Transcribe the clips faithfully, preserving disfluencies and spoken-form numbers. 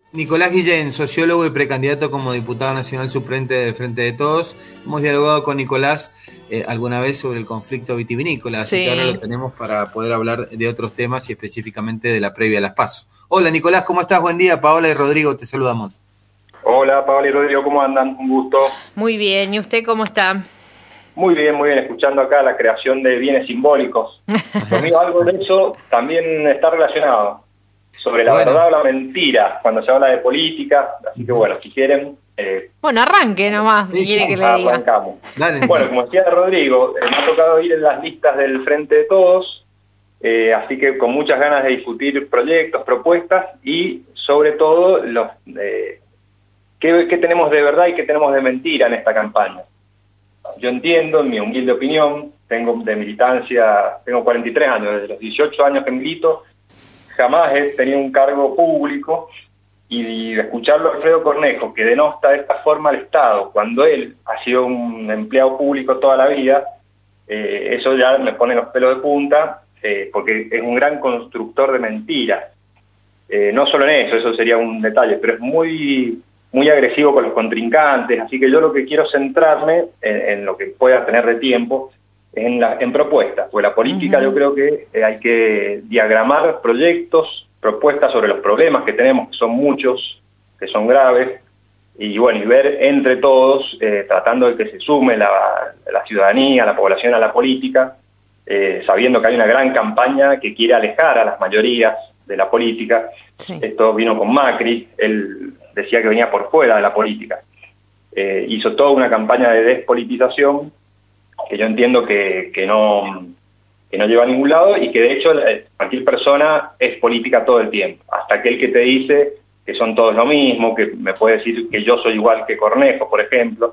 Nicolás Guillén, sociólogo y precandidato como diputado nacional suplente del Frente de Todos. Hemos dialogado con Nicolás eh, alguna vez sobre el conflicto vitivinícola, así que ahora lo Sí. tenemos para poder hablar de otros temas y específicamente de la previa a las PASO. Hola Nicolás, ¿cómo estás? Buen día, Paola y Rodrigo, te saludamos. Hola, Pablo y Rodrigo, ¿cómo andan? Un gusto. Muy bien, ¿y usted cómo está? Muy bien, muy bien, escuchando acá la creación de bienes simbólicos. Lo mío, algo de eso también está relacionado, sobre la Bueno, verdad o la mentira, cuando se habla de política, así que bueno, si quieren, eh, Bueno, arranque nomás, ¿qué sí, quiere que sí, le diga? arrancamos. dale Bueno, Nicolás. como decía Rodrigo, eh, me ha tocado ir en las listas del Frente de Todos, eh, así que con muchas ganas de discutir proyectos, propuestas y sobre todo los, eh, qué, qué tenemos de verdad y qué tenemos de mentira en esta campaña. Yo entiendo, en mi humilde opinión, tengo de militancia, tengo cuarenta y tres años, desde los dieciocho años que milito, jamás he tenido un cargo público y de escucharlo a Alfredo Cornejo, que denosta de esta forma al Estado, cuando él ha sido un empleado público toda la vida, eh, eso ya me pone los pelos de punta, eh, porque es un gran constructor de mentiras. Eh, no solo en eso, eso sería un detalle, pero es muy, muy agresivo con los contrincantes, así que yo lo que quiero centrarme en, en lo que pueda tener de tiempo, es en, la, en propuestas, porque la política yo Ujú. creo que eh, hay que diagramar proyectos, propuestas sobre los problemas que tenemos, que son muchos, que son graves, y bueno, y ver entre todos, eh, tratando de que se sume la, la ciudadanía, la población a la política, eh, sabiendo que hay una gran campaña que quiere alejar a las mayorías de la política. Sí. Esto vino con Macri, él decía que venía por fuera de la política. Eh, hizo toda una campaña de despolitización que yo entiendo que, que, no, que no lleva a ningún lado y que de hecho cualquier persona es política todo el tiempo. Hasta aquel que te dice que son todos lo mismo, que me puede decir que yo soy igual que Cornejo, por ejemplo.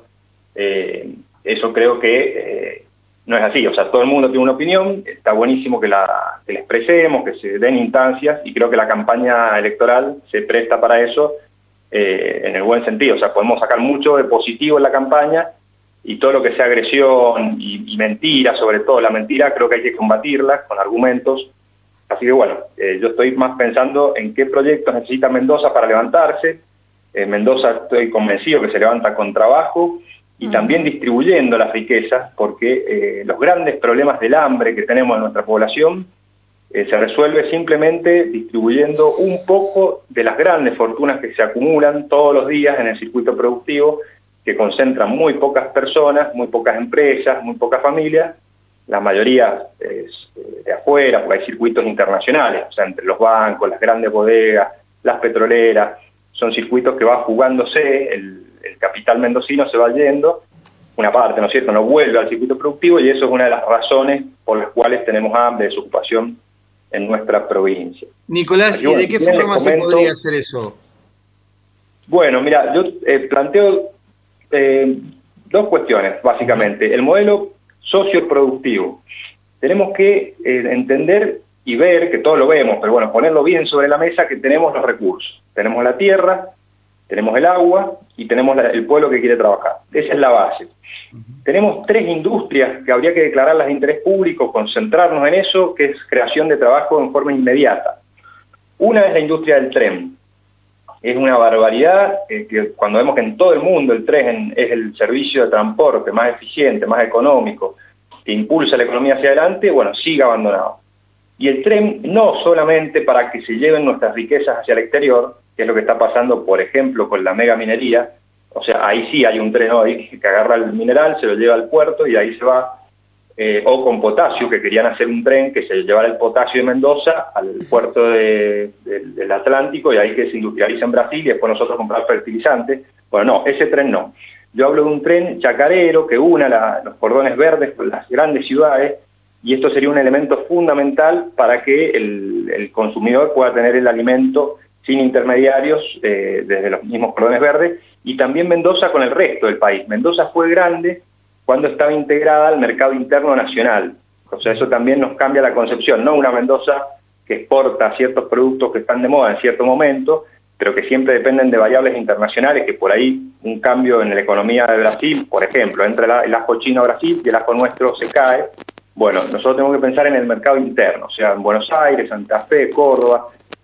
Eh, eso creo que eh, no es así. O sea, todo el mundo tiene una opinión, está buenísimo que la, que la expresemos, que se den instancias, y creo que la campaña electoral se presta para eso eh, en el buen sentido. O sea, podemos sacar mucho de positivo en la campaña y todo lo que sea agresión y, y mentira, sobre todo la mentira, creo que hay que combatirla con argumentos. Así que bueno, eh, yo estoy más pensando en qué proyectos necesita Mendoza para levantarse. Eh, Mendoza estoy convencido que se levanta con trabajo y también Ujú. distribuyendo las riquezas, porque eh, los grandes problemas del hambre que tenemos en nuestra población eh, se resuelve simplemente distribuyendo un poco de las grandes fortunas que se acumulan todos los días en el circuito productivo, que concentran muy pocas personas, muy pocas empresas, muy pocas familias, la mayoría es de afuera, porque hay circuitos internacionales, o sea, entre los bancos, las grandes bodegas, las petroleras, son circuitos que va jugándose, el, el capital mendocino se va yendo, una parte, ¿no es cierto?, no vuelve al circuito productivo y eso es una de las razones por las cuales tenemos hambre, desocupación en nuestra provincia. Nicolás, Así que ¿y bueno, de si qué quieren les forma se podría comento. hacer eso? Bueno, mira, yo eh, planteo eh, dos cuestiones, Ujú. básicamente. El modelo socioproductivo. Tenemos que eh, entender y ver, que todos lo vemos, pero bueno, ponerlo bien sobre la mesa, que tenemos los recursos. Tenemos la tierra, tenemos el agua y tenemos la, el pueblo que quiere trabajar. Esa es la base. Tenemos tres industrias que habría que declararlas de interés público, concentrarnos en eso, que es creación de trabajo en forma inmediata. Una es la industria del tren. Es una barbaridad eh, que cuando vemos que en todo el mundo el tren es el servicio de transporte más eficiente, más económico, que impulsa la economía hacia adelante, bueno, sigue abandonado. Y el tren no solamente para que se lleven nuestras riquezas hacia el exterior, que es lo que está pasando, por ejemplo, con la mega minería, o sea, ahí sí hay un tren hoy que agarra el mineral, se lo lleva al puerto y ahí se va, eh, o con potasio, que querían hacer un tren que se llevara el potasio de Mendoza al puerto de, de, del Atlántico y ahí que se industrializa en Brasil y después nosotros comprar fertilizantes. Bueno, no, ese tren no. Yo hablo de un tren chacarero que una la, los cordones verdes con las grandes ciudades y esto sería un elemento fundamental para que el, el consumidor pueda tener el alimento sin intermediarios eh, desde los mismos cordones verdes y también Mendoza con el resto del país. Mendoza fue grande cuando estaba integrada al mercado interno nacional. O sea, eso también nos cambia la concepción, no una Mendoza que exporta ciertos productos que están de moda en cierto momento, pero que siempre dependen de variables internacionales, que por ahí un cambio en la economía de Brasil, por ejemplo, entra el ajo chino a Brasil y el ajo nuestro se cae. Bueno, nosotros tenemos que pensar en el mercado interno, o sea, en Buenos Aires, Santa Fe, Córdoba,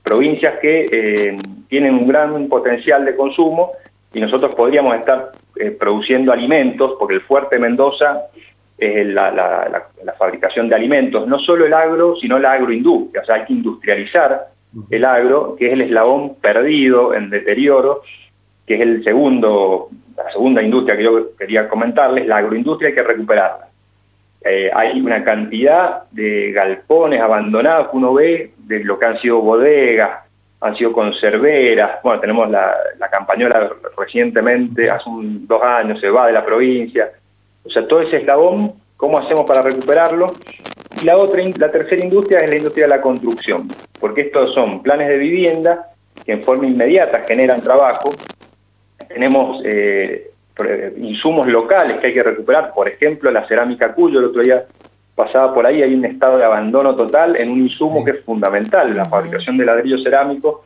provincias que eh, tienen un gran potencial de consumo y nosotros podríamos estar eh, produciendo alimentos, porque el fuerte de Mendoza es la, la, la, la fabricación de alimentos, no solo el agro, sino la agroindustria, o sea, hay que industrializar el agro, que es el eslabón perdido en deterioro, que es el segundo, la segunda industria que yo quería comentarles, la agroindustria hay que recuperarla. Eh, hay una cantidad de galpones abandonados que uno ve, de lo que han sido bodegas, han sido conserveras, bueno, tenemos la, la campañola recientemente, hace un, dos años, se va de la provincia, o sea, todo ese eslabón, ¿cómo hacemos para recuperarlo? Y la otra, la tercera industria es la industria de la construcción, porque estos son planes de vivienda que en forma inmediata generan trabajo. Tenemos eh, insumos locales que hay que recuperar, por ejemplo, la cerámica Cuyo, el otro día pasaba por ahí, hay un estado de abandono total en un insumo que es fundamental, la fabricación de ladrillo cerámico,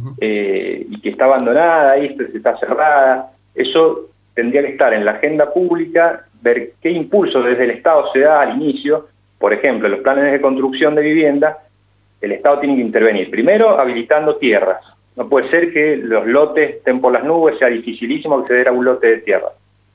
eh, y que está abandonada, ahí está cerrada. Eso tendría que estar en la agenda pública, ver qué impulso desde el Estado se da al inicio. Por ejemplo, los planes de construcción de vivienda, el Estado tiene que intervenir. Primero, habilitando tierras. No puede ser que los lotes estén por las nubes, sea dificilísimo acceder a un lote de tierra.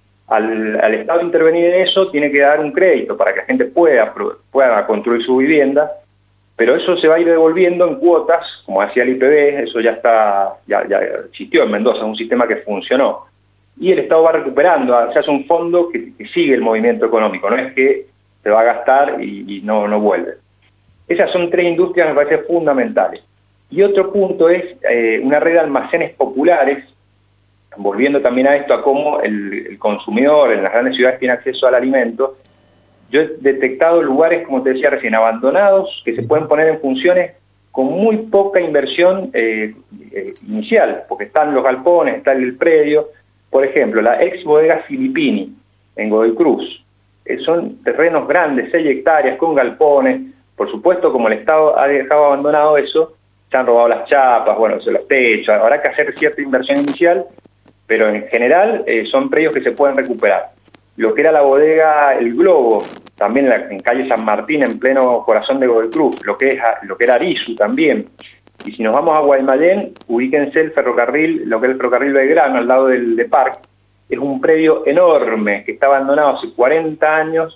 Al, al Estado intervenir en eso, tiene que dar un crédito para que la gente pueda, pueda construir su vivienda, pero eso se va a ir devolviendo en cuotas, como hacía el I P B, eso ya está, ya, ya existió en Mendoza, es un sistema que funcionó. Y el Estado va recuperando, se hace un fondo que, que sigue el movimiento económico, no es que se va a gastar y, y no, no vuelve. Esas son tres industrias que me parecen fundamentales. Y otro punto es eh, una red de almacenes populares, volviendo también a esto, a cómo el, el consumidor en las grandes ciudades tiene acceso al alimento. Yo he detectado lugares, como te decía recién, abandonados, que se pueden poner en funciones con muy poca inversión eh, eh, inicial, porque están los galpones, está el predio. Por ejemplo, la ex bodega Filippini, en Godoy Cruz. Eh, son terrenos grandes, seis hectáreas, con galpones. Por supuesto, como el Estado ha dejado abandonado eso, se han robado las chapas, bueno, se los techos, habrá que hacer cierta inversión inicial, pero en general eh, son predios que se pueden recuperar. Lo que era la bodega El Globo, también en, la, en calle San Martín, en pleno corazón de Godoy Cruz, lo que, es, lo que era Arizu también. Y si nos vamos a Guaymallén, ubíquense el ferrocarril, lo que es el ferrocarril Belgrano, al lado del de Parque, es un predio enorme que está abandonado hace cuarenta años,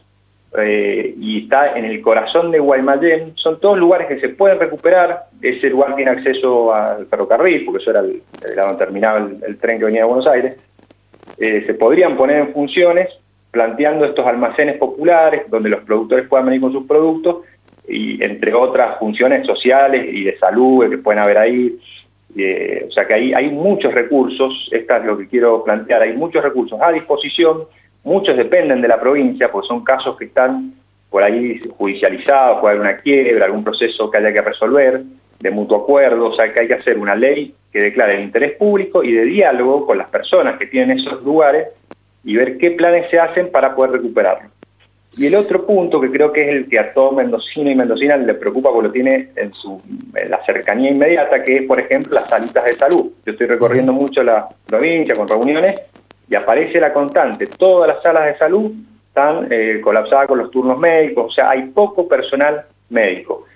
Eh, y está en el corazón de Guaymallén. Son todos lugares que se pueden recuperar. Ese lugar tiene acceso al ferrocarril, porque eso era el, el donde terminaba el, el tren que venía de Buenos Aires. Eh, se podrían poner en funciones planteando estos almacenes populares donde los productores puedan venir con sus productos, y entre otras funciones sociales y de salud que pueden haber ahí. Eh, o sea que hay, hay muchos recursos, esto es lo que quiero plantear, hay muchos recursos a disposición. Muchos dependen de la provincia, porque son casos que están por ahí judicializados, puede haber una quiebra, algún proceso que haya que resolver, de mutuo acuerdo, o sea que hay que hacer una ley que declare el interés público y de diálogo con las personas que tienen esos lugares y ver qué planes se hacen para poder recuperarlo. Y el otro punto que creo que es el que a todo mendocino y mendocina le preocupa porque lo tiene en, su, en la cercanía inmediata, que es, por ejemplo, las salitas de salud. Yo estoy recorriendo mucho la provincia con reuniones, y aparece la constante, todas las salas de salud están eh, colapsadas con los turnos médicos, o sea, hay poco personal médico.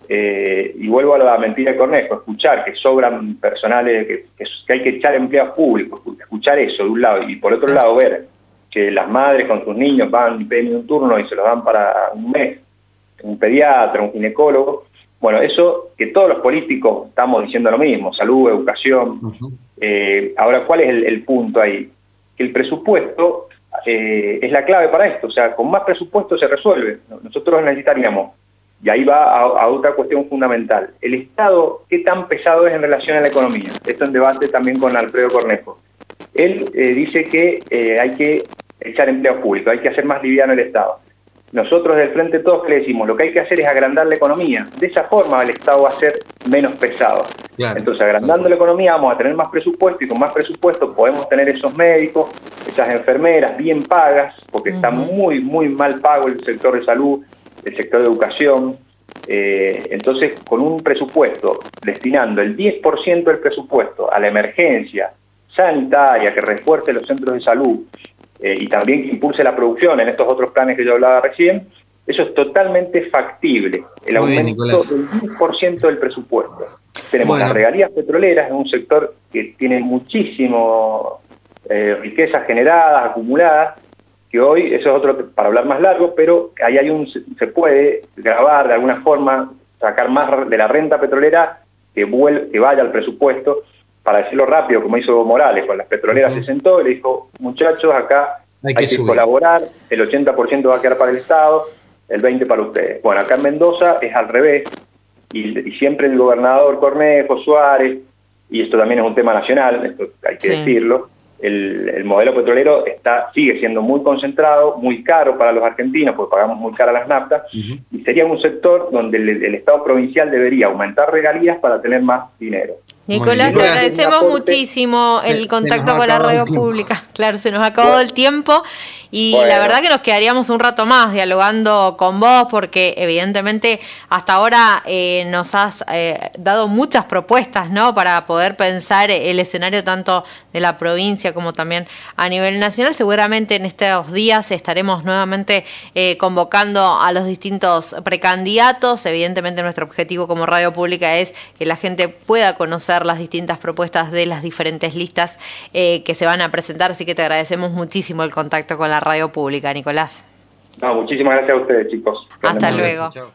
Eh, y vuelvo a la mentira de Cornejo, escuchar que sobran personales, que, que, que hay que echar empleados públicos, escuchar eso de un lado, y por otro lado ver que las madres con sus niños van y piden un turno y se los dan para un mes, un pediatra, un ginecólogo. Bueno, eso que todos los políticos estamos diciendo lo mismo, salud, educación. Uh-huh. eh, ahora, ¿cuál es el, el punto ahí? Que el presupuesto eh, es la clave para esto, o sea, con más presupuesto se resuelve. Nosotros necesitaríamos, y ahí va a, a otra cuestión fundamental, el Estado, ¿qué tan pesado es en relación a la economía? Esto en debate también con Alfredo Cornejo. Él eh, dice que eh, hay que echar empleos públicos, hay que hacer más liviano el Estado. Nosotros del Frente Todos le decimos, lo que hay que hacer es agrandar la economía. De esa forma el Estado va a ser menos pesado. Claro. Entonces, agrandando claro. la economía vamos a tener más presupuesto, y con más presupuesto podemos tener esos médicos, esas enfermeras bien pagas, porque uh-huh. está muy, muy mal pago el sector de salud, el sector de educación. Eh, entonces, con un presupuesto, destinando el diez por ciento del presupuesto a la emergencia sanitaria, que refuerce los centros de salud, Eh, y también que impulse la producción en estos otros planes que yo hablaba recién, eso es totalmente factible, el Muy aumento bien, del diez por ciento del presupuesto. tenemos Bueno. las regalías petroleras, en un sector que tiene muchísimo eh, riquezas generadas, acumuladas, que hoy, eso es otro para hablar más largo, pero ahí hay un, se puede grabar de alguna forma, sacar más de la renta petrolera que, vuel, que vaya al presupuesto, para decirlo rápido, como hizo Morales, con las petroleras uh-huh. se sentó y le dijo, muchachos, acá hay, hay que, que colaborar, el ochenta por ciento va a quedar para el Estado, el veinte por ciento para ustedes. Bueno, acá en Mendoza es al revés, y, y siempre el gobernador Cornejo, Suárez, y esto también es un tema nacional, esto hay que sí. decirlo, el, el modelo petrolero está, sigue siendo muy concentrado, muy caro para los argentinos, porque pagamos muy caras las naftas, uh-huh. y sería un sector donde el, el Estado provincial debería aumentar regalías para tener más dinero. Nicolás, te agradecemos muchísimo el contacto con la radio pública. Claro, se nos ha acabado el tiempo y bueno. la verdad que nos quedaríamos un rato más dialogando con vos porque evidentemente hasta ahora eh, nos has eh, dado muchas propuestas, ¿no? Para poder pensar el escenario tanto de la provincia como también a nivel nacional. Seguramente en estos días estaremos nuevamente eh, convocando a los distintos precandidatos. Evidentemente nuestro objetivo como radio pública es que la gente pueda conocer las distintas propuestas de las diferentes listas eh, que se van a presentar, así que te agradecemos muchísimo el contacto con la radio pública, Nicolás. No, muchísimas gracias a ustedes, chicos. Hasta luego.